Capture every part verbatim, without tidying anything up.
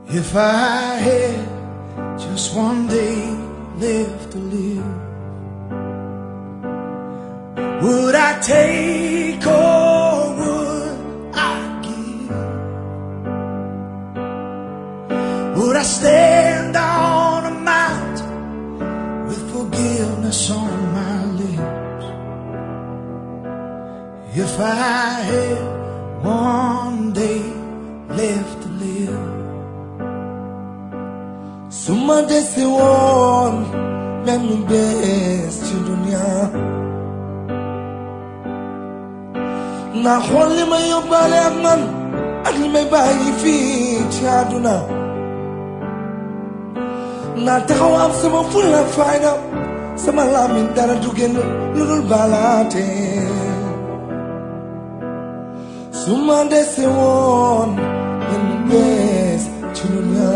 If I had just one day left to live, would I take or would I give? Would I stand on a mountain with forgiveness on my lips? If I had one day left to live, suma desi won menu best ci dunya na xol li ma yóbbaale ak man ak li may bàyyi fii ci àdduna na taxaw am sama fulla fayda sama làmmiñ dara du génn lu dul balaate suma desi won menu best ci dunya.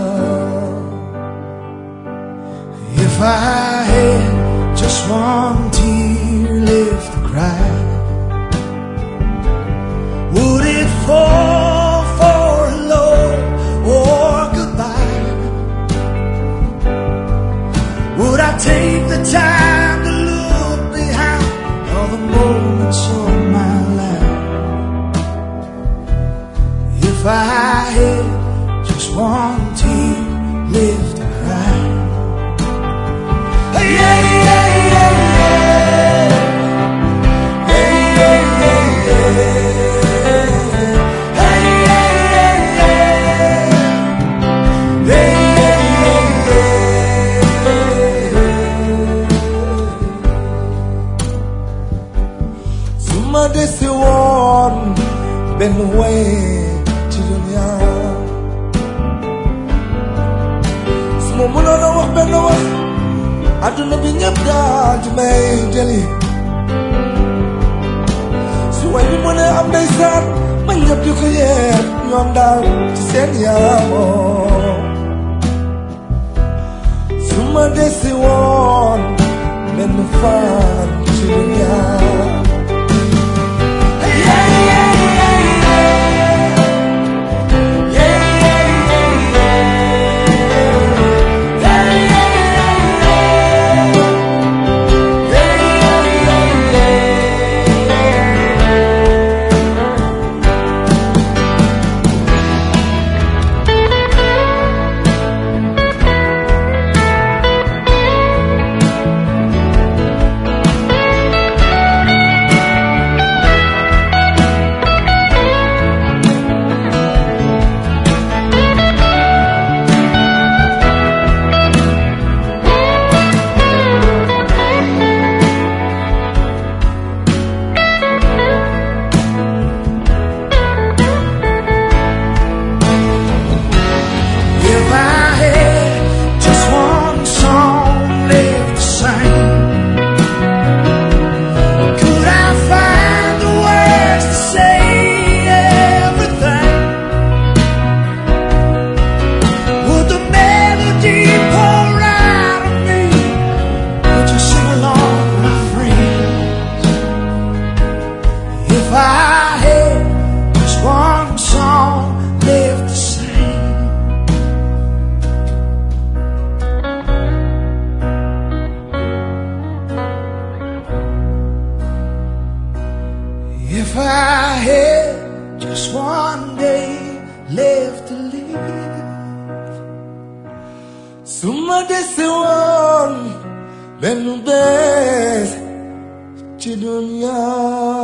If I had just one tear left to cry, would it fall for love or goodbye? Would I take the time to look behind all the moments of my life? If I had just one tear left to cry, yeah, yeah, yeah, yeah. Hey, yeah, yeah, yeah. Hey, yeah, yeah, yeah. Hey, yeah, yeah, yeah. Suma desi won ben way ci dunya suma mënoon a wax benn wax aduna bi ñëpp daal di may jëli su way bi mën a am ndeysaan ma ñëpp di ko yeet ñoom daal ci seen yaamoo su ma desi woon benn fan ci dunya. If I had just one day left to live, suma desi woon benn bés ci dunya.